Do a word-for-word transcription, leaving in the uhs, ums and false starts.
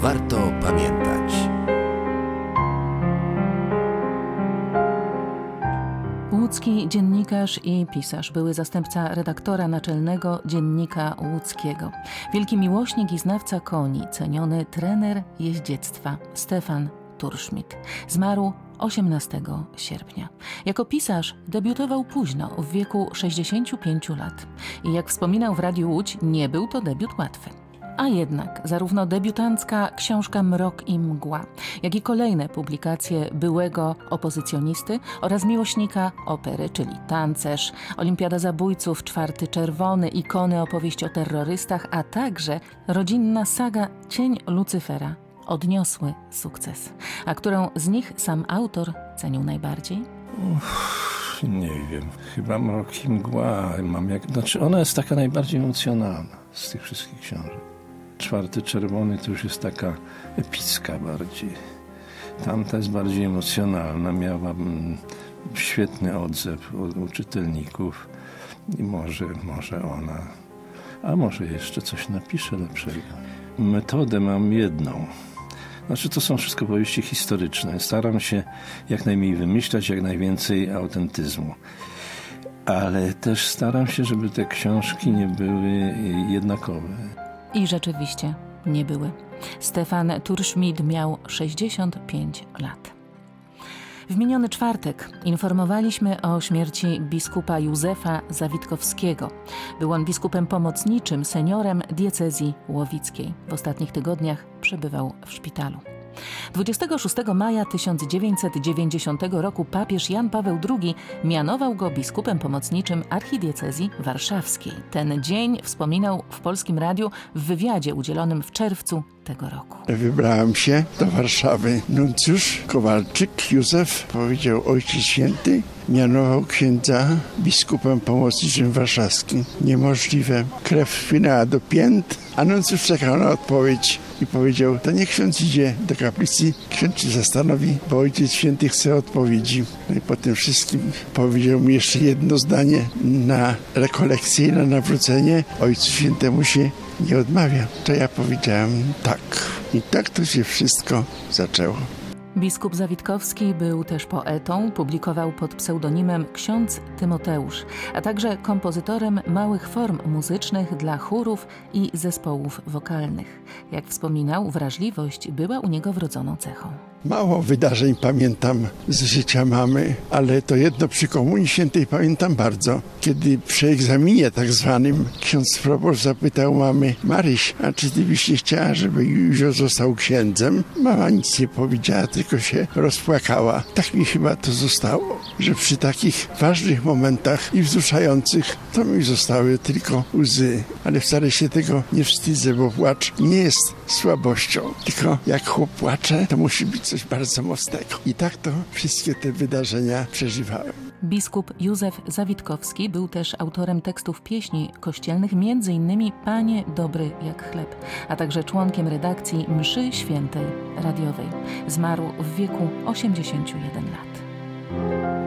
warto pamiętać. Łódzki dziennikarz i pisarz, były zastępca redaktora naczelnego Dziennika Łódzkiego. Wielki miłośnik i znawca koni, ceniony trener jeździectwa Stefan Turszmid. Zmarł osiemnastego sierpnia. Jako pisarz debiutował późno, w wieku sześćdziesięciu pięciu lat. I jak wspominał w Radiu Łódź, nie był to debiut łatwy. A jednak zarówno debiutancka książka Mrok i mgła, jak i kolejne publikacje byłego opozycjonisty oraz miłośnika opery, czyli Tancerz, Olimpiada Zabójców, Czwarty Czerwony, Ikony, opowieść o terrorystach, a także rodzinna saga Cień Lucyfera odniosły sukces. A którą z nich sam autor cenił najbardziej? Uff, nie wiem. Chyba Mrok i mgła. Mam jak... Znaczy ona jest taka najbardziej emocjonalna z tych wszystkich książek. Czwarty Czerwony to już jest taka epicka bardziej. Tamta jest bardziej emocjonalna. Miała mm, świetny odzew u, u czytelników. I może, może ona... A może jeszcze coś napisze lepszego. Metodę mam jedną. Znaczy to są wszystko powieści historyczne. Staram się jak najmniej wymyślać, jak najwięcej autentyzmu. Ale też staram się, żeby te książki nie były jednakowe. I rzeczywiście nie były. Stefan Turszmid miał sześćdziesiąt pięć lat. W miniony czwartek informowaliśmy o śmierci biskupa Józefa Zawitkowskiego. Był on biskupem pomocniczym, seniorem diecezji łowickiej. W ostatnich tygodniach przebywał w szpitalu. dwudziestego szóstego maja tysiąc dziewięćset dziewięćdziesiątego roku papież Jan Paweł drugi mianował go biskupem pomocniczym archidiecezji warszawskiej. Ten dzień wspominał w Polskim Radiu w wywiadzie udzielonym w czerwcu tego roku. Wybrałem się do Warszawy. Nuncjusz Kowalczyk Józef, powiedział Ojciec Święty, mianował księdza biskupem pomocniczym warszawskim. Niemożliwe. Krew wpłynęła do pięt, a nuncjusz czekał na odpowiedź i powiedział, to niech ksiądz idzie do kaplicy, ksiądz się zastanowi, bo Ojciec Święty chce odpowiedzi. No i po tym wszystkim powiedział mi jeszcze jedno zdanie na rekolekcję i na nawrócenie. Ojcu Świętemu się nie odmawia. To ja powiedziałem tak. I tak to się wszystko zaczęło. Biskup Zawitkowski był też poetą, publikował pod pseudonimem ksiądz Tymoteusz, a także kompozytorem małych form muzycznych dla chórów i zespołów wokalnych. Jak wspominał, wrażliwość była u niego wrodzoną cechą. Mało wydarzeń pamiętam z życia mamy, ale to jedno przy Komunii Świętej pamiętam bardzo. Kiedy przy egzaminie tak zwanym ksiądz proboszcz zapytał mamy, Maryś, a czy ty byś nie chciała, żeby Józio został księdzem? Mama nic nie powiedziała, tylko się rozpłakała. Tak mi chyba to zostało, że przy takich ważnych momentach i wzruszających to mi zostały tylko łzy. Ale wcale się tego nie wstydzę, bo płacz nie jest słabością, tylko jak chłop płacze, to musi być coś bardzo mocnego. I tak to wszystkie te wydarzenia przeżywałem. Biskup Józef Zawitkowski był też autorem tekstów pieśni kościelnych, między innymi Panie dobry jak chleb, a także członkiem redakcji Mszy Świętej radiowej. Zmarł w wieku osiemdziesięciu jeden lat.